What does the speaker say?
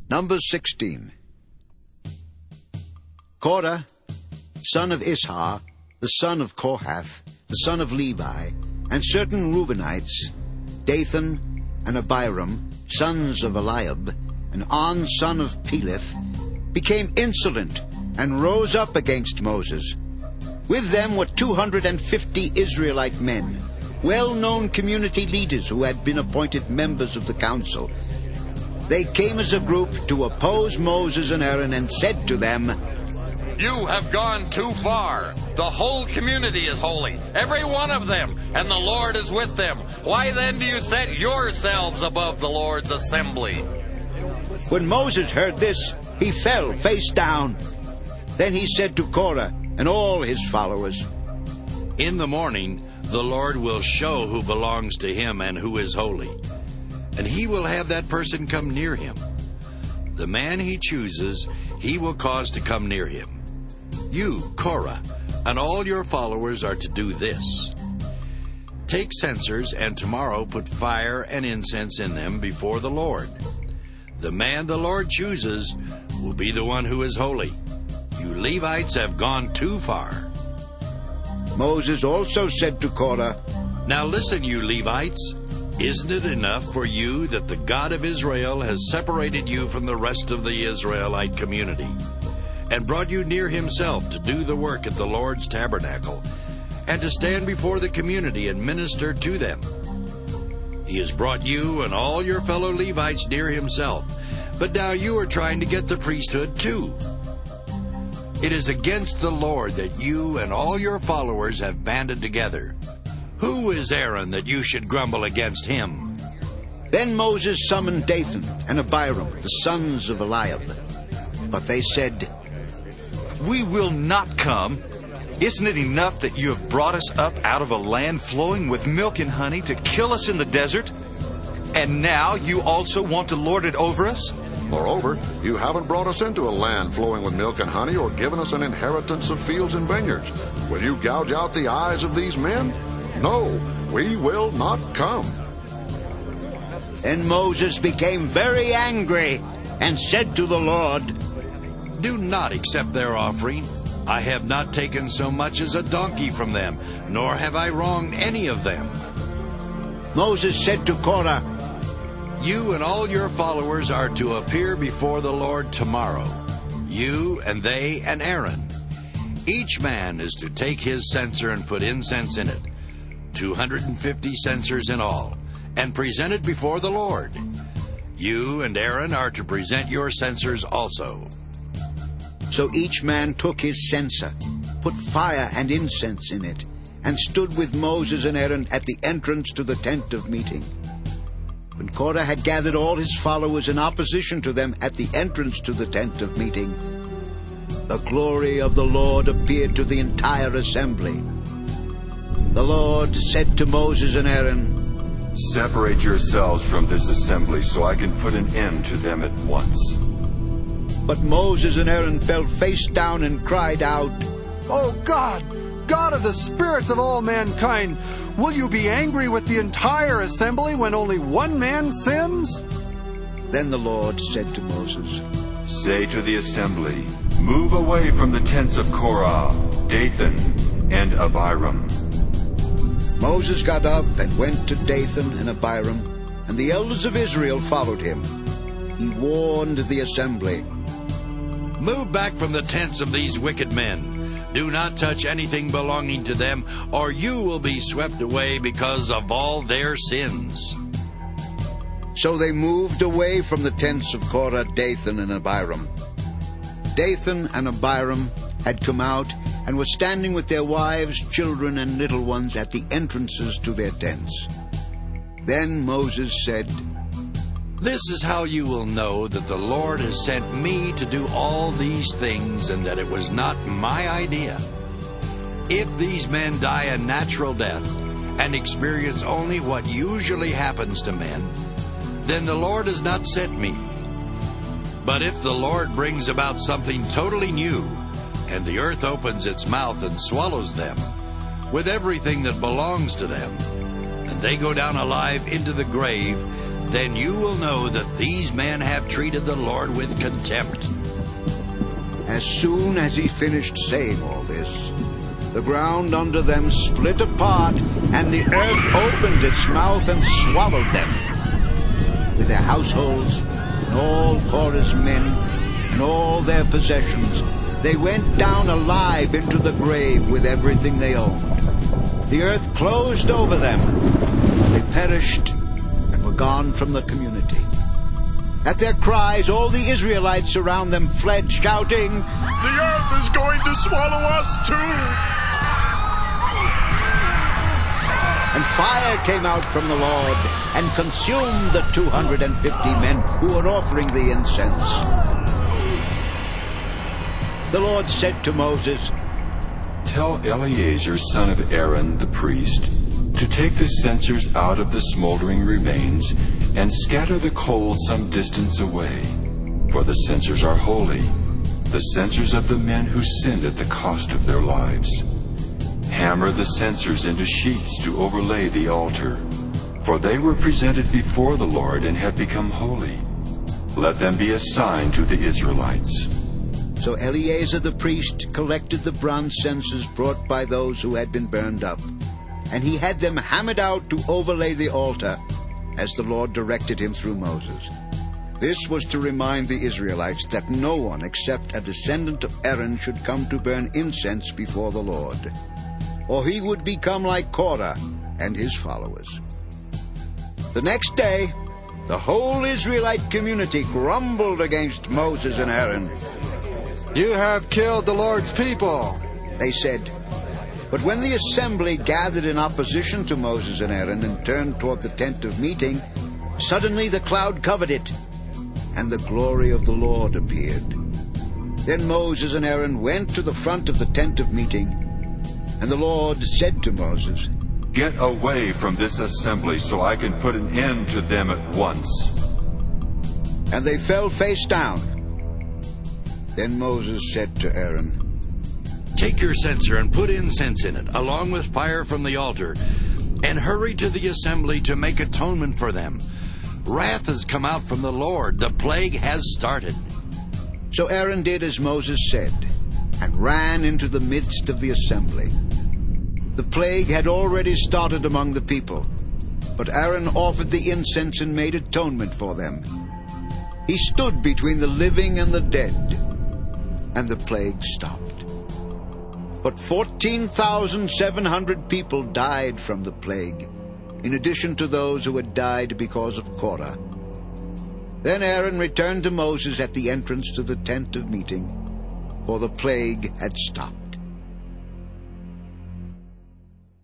Numbers 16. Korah, son of Ishar, the son of Kohath, the son of Levi, and certain Reubenites, Dathan and Abiram, sons of Eliab, and On, son of Peleth, became insolent and rose up against Moses. With them were 250 Israelite men, well-known community leaders who had been appointed members of the council. They came as a group to oppose Moses and Aaron and said to them, "You have gone too far. The whole community is holy, every one of them, and the Lord is with them. Why then do you set yourselves above the Lord's assembly?" When Moses heard this, he fell face down. Then he said to Korah and all his followers, "In the morning the Lord will show who belongs to him and who is holy, and he will have that person come near him. The man he chooses, he will cause to come near him. You, Korah, and all your followers are to do this. Take censers, and tomorrow put fire and incense in them before the Lord. The man the Lord chooses will be the one who is holy. You Levites have gone too far." Moses also said to Korah, "Now listen, you Levites. Isn't it enough for you that the God of Israel has separated you from the rest of the Israelite community and brought you near himself to do the work at the Lord's tabernacle and to stand before the community and minister to them? He has brought you and all your fellow Levites near himself, but now you are trying to get the priesthood too. It is against the Lord that you and all your followers have banded together. Who is Aaron that you should grumble against him?" Then Moses summoned Dathan and Abiram, the sons of Eliab. But they said, "We will not come. Isn't it enough that you have brought us up out of a land flowing with milk and honey to kill us in the desert? And now you also want to lord it over us?" Moreover, you haven't brought us into a land flowing with milk and honey or given us an inheritance of fields and vineyards. Will you gouge out the eyes of these men? No, we will not come. Then Moses became very angry and said to the Lord, "Do not accept their offering. I have not taken so much as a donkey from them, nor have I wronged any of them." Moses said to Korah, "You and all your followers are to appear before the Lord tomorrow, you and they and Aaron. Each man is to take his censer and put incense in it, 250 censers in all, and present it before the Lord. You and Aaron are to present your censers also." So each man took his censer, put fire and incense in it, and stood with Moses and Aaron at the entrance to the tent of meeting. When Korah had gathered all his followers in opposition to them at the entrance to the tent of meeting, the glory of the Lord appeared to the entire assembly. The Lord said to Moses and Aaron, "Separate yourselves from this assembly so I can put an end to them at once." But Moses and Aaron fell face down and cried out, "O God, God of the spirits of all mankind, will you be angry with the entire assembly when only one man sins?" Then the Lord said to Moses, "Say to the assembly, move away from the tents of Korah, Dathan, and Abiram." Moses got up and went to Dathan and Abiram, and the elders of Israel followed him. He warned the assembly, "Move back from the tents of these wicked men. Do not touch anything belonging to them, or you will be swept away because of all their sins." So they moved away from the tents of Korah, Dathan, and Abiram. Dathan and Abiram had come out and were standing with their wives, children, and little ones at the entrances to their tents. Then Moses said, "This is how you will know that the Lord has sent me to do all these things and that it was not my idea. If these men die a natural death and experience only what usually happens to men, then the Lord has not sent me. But if the Lord brings about something totally new, and the earth opens its mouth and swallows them, with everything that belongs to them, and they go down alive into the grave, then you will know that these men have treated the Lord with contempt. As soon as he finished saying all this, the ground under them split apart, and the earth opened its mouth and swallowed them, with their households, and all Korah's men, and all their possessions. They went down alive into the grave with everything they owned. The earth closed over them. They perished and were gone from the community. At their cries, all the Israelites around them fled, shouting, "The earth is going to swallow us too!" And fire came out from the Lord and consumed the 250 men who were offering the incense. The Lord said to Moses, Tell Eleazar, son of Aaron, the priest, to take the censers out of the smoldering remains and scatter the coals some distance away. For the censers are holy, the censers of the men who sinned at the cost of their lives. Hammer the censers into sheets to overlay the altar, for they were presented before the Lord and have become holy. Let them be a sign to the Israelites. So Eleazar the priest collected the bronze censers brought by those who had been burned up, and he had them hammered out to overlay the altar, as the Lord directed him through Moses. This was to remind the Israelites that no one except a descendant of Aaron should come to burn incense before the Lord, or he would become like Korah and his followers. The next day, the whole Israelite community grumbled against Moses and Aaron. "You have killed the Lord's people," they said. But when the assembly gathered in opposition to Moses and Aaron and turned toward the tent of meeting, suddenly the cloud covered it, and the glory of the Lord appeared. Then Moses and Aaron went to the front of the tent of meeting, and the Lord said to Moses, Get away from this assembly so I can put an end to them at once. And they fell face down. Then Moses said to Aaron, Take your censer and put incense in it, along with fire from the altar, and hurry to the assembly to make atonement for them. Wrath has come out from the Lord. The plague has started. So Aaron did as Moses said, and ran into the midst of the assembly. The plague had already started among the people, but Aaron offered the incense and made atonement for them. He stood between the living and the dead, and the plague stopped. But 14,700 people died from the plague, in addition to those who had died because of Korah. Then Aaron returned to Moses at the entrance to the tent of meeting, for the plague had stopped.